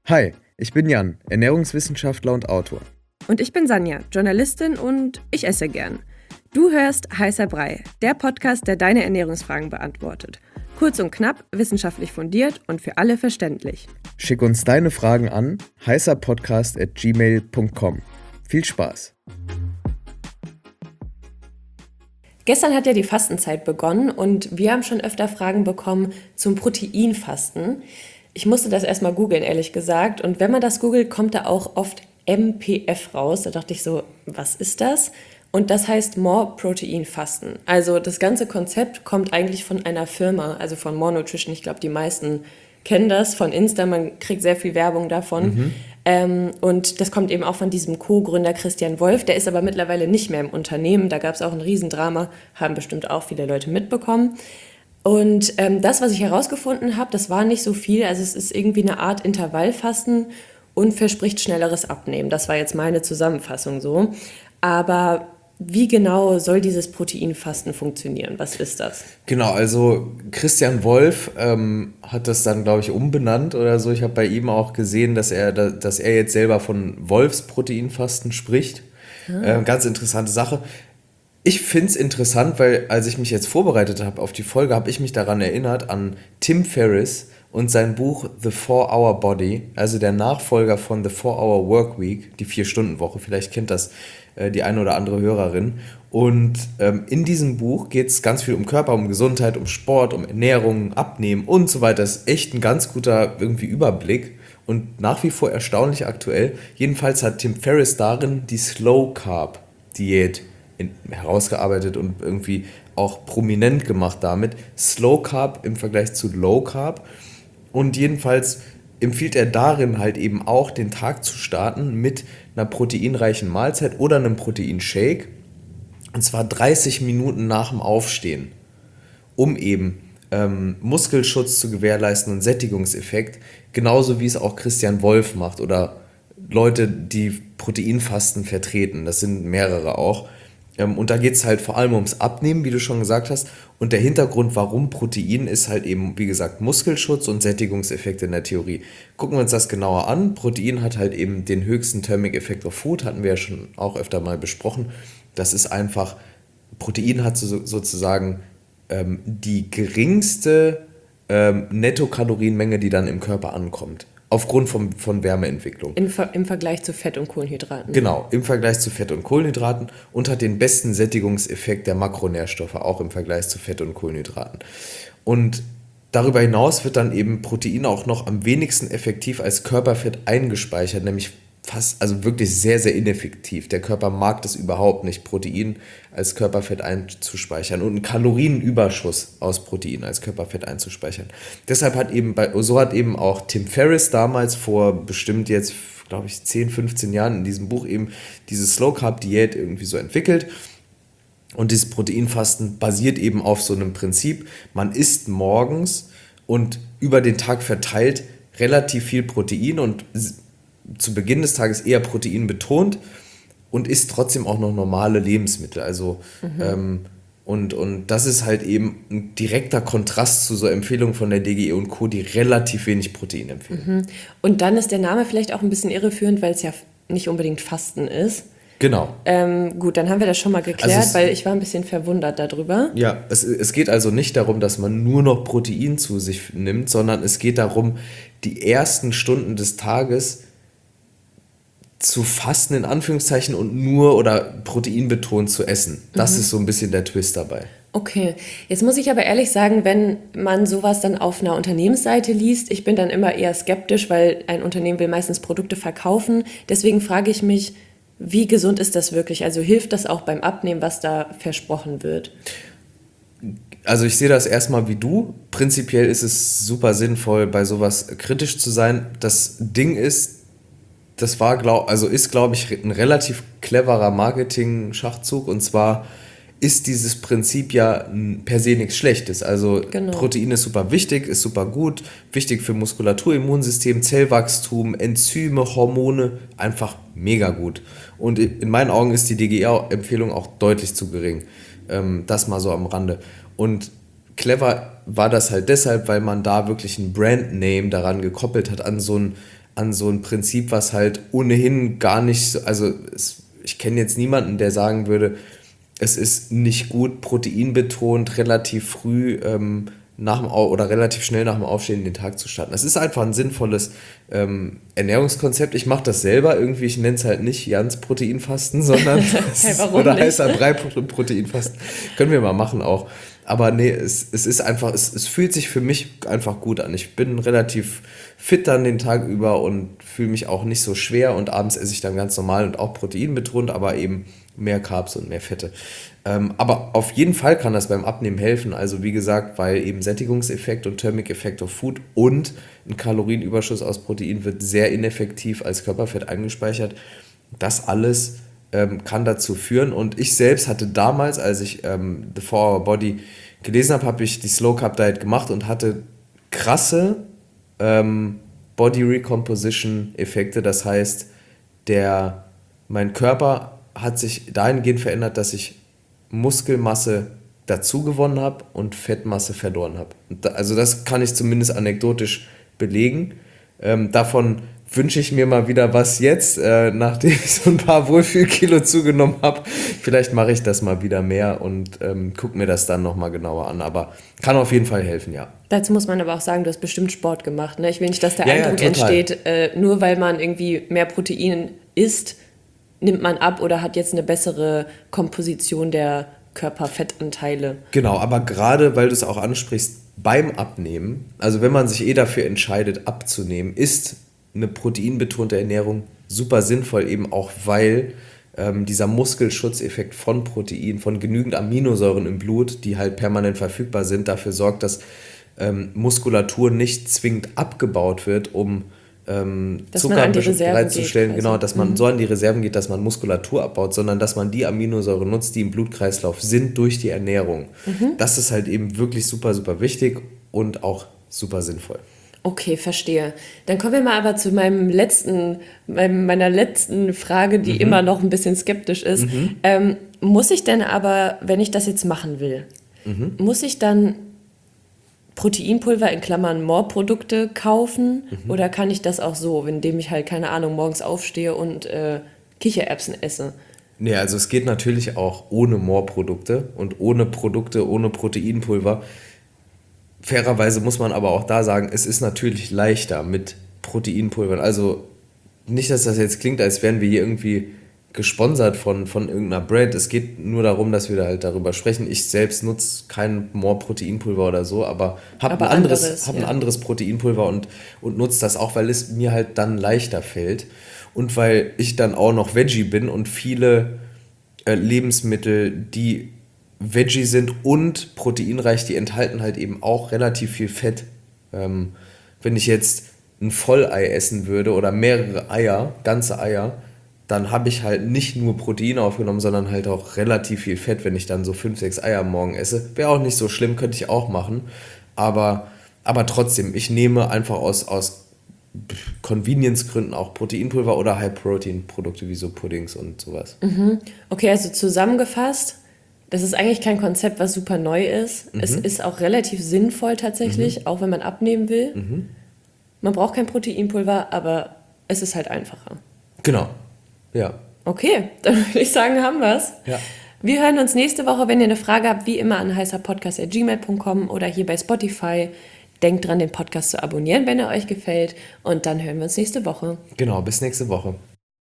Hi, ich bin Jan, Ernährungswissenschaftler und Autor. Und ich bin Sanja, Journalistin und ich esse gern. Du hörst Heißer Brei, der Podcast, der deine Ernährungsfragen beantwortet. Kurz und knapp, wissenschaftlich fundiert und für alle verständlich. Schick uns deine Fragen an heißerpodcast@gmail.com. Viel Spaß! Gestern hat ja die Fastenzeit begonnen und wir haben schon öfter Fragen bekommen zum Proteinfasten. Ich musste das erstmal googeln, ehrlich gesagt. Und wenn man das googelt, kommt da auch oft MPF raus. Da dachte ich so, was ist das? Und das heißt More Protein Fasten. Also das ganze Konzept kommt eigentlich von einer Firma, also von More Nutrition. Ich glaube, die meisten kennen das von Insta. Man kriegt sehr viel Werbung davon. Und das kommt eben auch von diesem Co-Gründer Christian Wolf. Der ist aber mittlerweile nicht mehr im Unternehmen. Da gab es auch ein Riesendrama, haben bestimmt auch viele Leute mitbekommen. Und das, was ich herausgefunden habe, das war nicht so viel. Also es ist irgendwie eine Art Intervallfasten und verspricht schnelleres Abnehmen. Das war jetzt meine Zusammenfassung so. Aber wie genau soll dieses Proteinfasten funktionieren? Was ist das? Genau, also Christian Wolf hat das dann, glaube ich, umbenannt oder so. Ich habe bei ihm auch gesehen, dass er jetzt selber von Wolfsproteinfasten spricht. Ganz interessante Sache. Ich finde es interessant, weil als ich mich jetzt vorbereitet habe auf die Folge, habe ich mich daran erinnert an Tim Ferriss und sein Buch The 4-Hour Body, also der Nachfolger von The 4-Hour Workweek, die 4-Stunden-Woche. Vielleicht kennt das die eine oder andere Hörerin. Und in diesem Buch geht es ganz viel um Körper, um Gesundheit, um Sport, um Ernährung, Abnehmen und so weiter. Das ist echt ein ganz guter irgendwie Überblick und nach wie vor erstaunlich aktuell. Jedenfalls hat Tim Ferriss darin die Slow Carb Diät herausgearbeitet und irgendwie auch prominent gemacht damit. Slow Carb im Vergleich zu Low Carb. Und jedenfalls empfiehlt er darin halt eben auch, den Tag zu starten mit einer proteinreichen Mahlzeit oder einem Proteinshake. Und zwar 30 Minuten nach dem Aufstehen, um eben Muskelschutz zu gewährleisten und Sättigungseffekt. Genauso wie es auch Christian Wolf macht oder Leute, die Proteinfasten vertreten. Das sind mehrere auch. Und da geht es halt vor allem ums Abnehmen, wie du schon gesagt hast. Und der Hintergrund, warum Protein, ist halt eben, wie gesagt, Muskelschutz und Sättigungseffekt in der Theorie. Gucken wir uns das genauer an. Protein hat halt eben den höchsten Thermic Effect of Food, hatten wir ja schon auch öfter mal besprochen. Das ist einfach, Protein hat sozusagen die geringste Nettokalorienmenge, die dann im Körper ankommt. Aufgrund von Wärmeentwicklung. Im Vergleich zu Fett und Kohlenhydraten. Genau, im Vergleich zu Fett und Kohlenhydraten und hat den besten Sättigungseffekt der Makronährstoffe, auch im Vergleich zu Fett und Kohlenhydraten. Und darüber hinaus wird dann eben Protein auch noch am wenigsten effektiv als Körperfett eingespeichert, nämlich fast, also wirklich sehr, sehr ineffektiv. Der Körper mag das überhaupt nicht, Protein als Körperfett einzuspeichern und einen Kalorienüberschuss aus Protein als Körperfett einzuspeichern. Deshalb hat eben auch Tim Ferriss damals vor bestimmt jetzt, glaube ich, 10, 15 Jahren in diesem Buch eben diese Slow-Carb-Diät irgendwie so entwickelt. Und dieses Proteinfasten basiert eben auf so einem Prinzip, man isst morgens und über den Tag verteilt relativ viel Protein und zu Beginn des Tages eher Protein betont und isst trotzdem auch noch normale Lebensmittel. Also und das ist halt eben ein direkter Kontrast zu so Empfehlungen von der DGE und Co., die relativ wenig Protein empfehlen. Und dann ist der Name vielleicht auch ein bisschen irreführend, weil es ja nicht unbedingt Fasten ist. Genau. Gut, dann haben wir das schon mal geklärt, weil ich war ein bisschen verwundert darüber. Ja, es geht also nicht darum, dass man nur noch Protein zu sich nimmt, sondern es geht darum, die ersten Stunden des Tages zu fasten, in Anführungszeichen, und nur oder proteinbetont zu essen. Das ist so ein bisschen der Twist dabei. Okay, jetzt muss ich aber ehrlich sagen, wenn man sowas dann auf einer Unternehmensseite liest, ich bin dann immer eher skeptisch, weil ein Unternehmen will meistens Produkte verkaufen. Deswegen frage ich mich, wie gesund ist das wirklich? Also hilft das auch beim Abnehmen, was da versprochen wird? Also ich sehe das erstmal wie du. Prinzipiell ist es super sinnvoll, bei sowas kritisch zu sein. Das Ding ist, ist, glaube ich, ein relativ cleverer Marketing-Schachzug. Und zwar ist dieses Prinzip ja per se nichts Schlechtes. Also genau. Protein ist super wichtig, ist super gut, wichtig für Muskulatur, Immunsystem, Zellwachstum, Enzyme, Hormone, einfach mega gut. Und in meinen Augen ist die DGE-Empfehlung auch deutlich zu gering. Das mal so am Rande. Und clever war das halt deshalb, weil man da wirklich ein Brandname daran gekoppelt hat, an so ein an so ein Prinzip, was halt ohnehin gar nicht so, also ich kenne jetzt niemanden, der sagen würde, es ist nicht gut, proteinbetont, relativ früh oder relativ schnell nach dem Aufstehen den Tag zu starten. Das ist einfach ein sinnvolles Ernährungskonzept. Ich mache das selber irgendwie, ich nenne es halt nicht Jans Proteinfasten, sondern oder heißer Brei Proteinfasten. Können wir mal machen auch. Aber nee, es ist einfach, es fühlt sich für mich einfach gut an. Ich bin relativ fit dann den Tag über und fühle mich auch nicht so schwer und abends esse ich dann ganz normal und auch proteinbetont, aber eben mehr Carbs und mehr Fette. Aber auf jeden Fall kann das beim Abnehmen helfen. Also wie gesagt, weil eben Sättigungseffekt und Thermic Effect of Food und ein Kalorienüberschuss aus Protein wird sehr ineffektiv als Körperfett eingespeichert. Das alles kann dazu führen. Und ich selbst hatte damals, als ich The 4-Hour Body gelesen habe ich die Slow Carb Diet gemacht und hatte krasse Body Recomposition Effekte. Das heißt, mein Körper hat sich dahingehend verändert, dass ich Muskelmasse dazu gewonnen habe und Fettmasse verloren habe. Also das kann ich zumindest anekdotisch belegen. Davon wünsche ich mir mal wieder was jetzt, nachdem ich so ein paar Wohlfühlkilo zugenommen habe. Vielleicht mache ich das mal wieder mehr und gucke mir das dann nochmal genauer an. Aber kann auf jeden Fall helfen, ja. Dazu muss man aber auch sagen, du hast bestimmt Sport gemacht. Ne? Ich will nicht, dass der Eindruck entsteht, nur weil man irgendwie mehr Protein isst, nimmt man ab oder hat jetzt eine bessere Komposition der Körperfettanteile. Genau, aber gerade, weil du es auch ansprichst, beim Abnehmen, also wenn man sich dafür entscheidet, abzunehmen, ist eine proteinbetonte Ernährung super sinnvoll, eben auch weil dieser Muskelschutzeffekt von Protein, von genügend Aminosäuren im Blut, die halt permanent verfügbar sind, dafür sorgt, dass Muskulatur nicht zwingend abgebaut wird, um Zucker bereitzustellen, genau, dass man so an die Reserven geht, dass man Muskulatur abbaut, sondern dass man die Aminosäuren nutzt, die im Blutkreislauf sind durch die Ernährung. Das ist halt eben wirklich super, super wichtig und auch super sinnvoll. Okay, verstehe. Dann kommen wir mal aber zu meiner letzten Frage, die immer noch ein bisschen skeptisch ist. Muss ich denn aber, wenn ich das jetzt machen will, muss ich dann Proteinpulver in Klammern More-Produkte kaufen oder kann ich das auch so, indem ich halt, keine Ahnung, morgens aufstehe und Kichererbsen esse? Nee, also es geht natürlich auch ohne More-Produkte und ohne Proteinpulver. Fairerweise muss man aber auch da sagen, es ist natürlich leichter mit Proteinpulvern. Also nicht, dass das jetzt klingt, als wären wir hier irgendwie gesponsert von irgendeiner Brand. Es geht nur darum, dass wir da halt darüber sprechen. Ich selbst nutze kein More-Proteinpulver oder so, aber habe ein anderes Proteinpulver und nutze das auch, weil es mir halt dann leichter fällt und weil ich dann auch noch Veggie bin und viele Lebensmittel, die Veggie sind und proteinreich, die enthalten halt eben auch relativ viel Fett. Wenn ich jetzt ein Vollei essen würde oder mehrere Eier, ganze Eier, dann habe ich halt nicht nur Protein aufgenommen, sondern halt auch relativ viel Fett, wenn ich dann so 5, 6 Eier am Morgen esse. Wäre auch nicht so schlimm, könnte ich auch machen. Aber trotzdem, ich nehme einfach aus Convenience-Gründen auch Proteinpulver oder High-Protein-Produkte wie so Puddings und sowas. Okay, also zusammengefasst, das ist eigentlich kein Konzept, was super neu ist. Es ist auch relativ sinnvoll tatsächlich, auch wenn man abnehmen will. Man braucht kein Proteinpulver, aber es ist halt einfacher. Genau, ja. Okay, dann würde ich sagen, haben wir es. Ja. Wir hören uns nächste Woche. Wenn ihr eine Frage habt, wie immer an heißerpodcast@gmail.com oder hier bei Spotify. Denkt dran, den Podcast zu abonnieren, wenn er euch gefällt. Und dann hören wir uns nächste Woche. Genau, bis nächste Woche.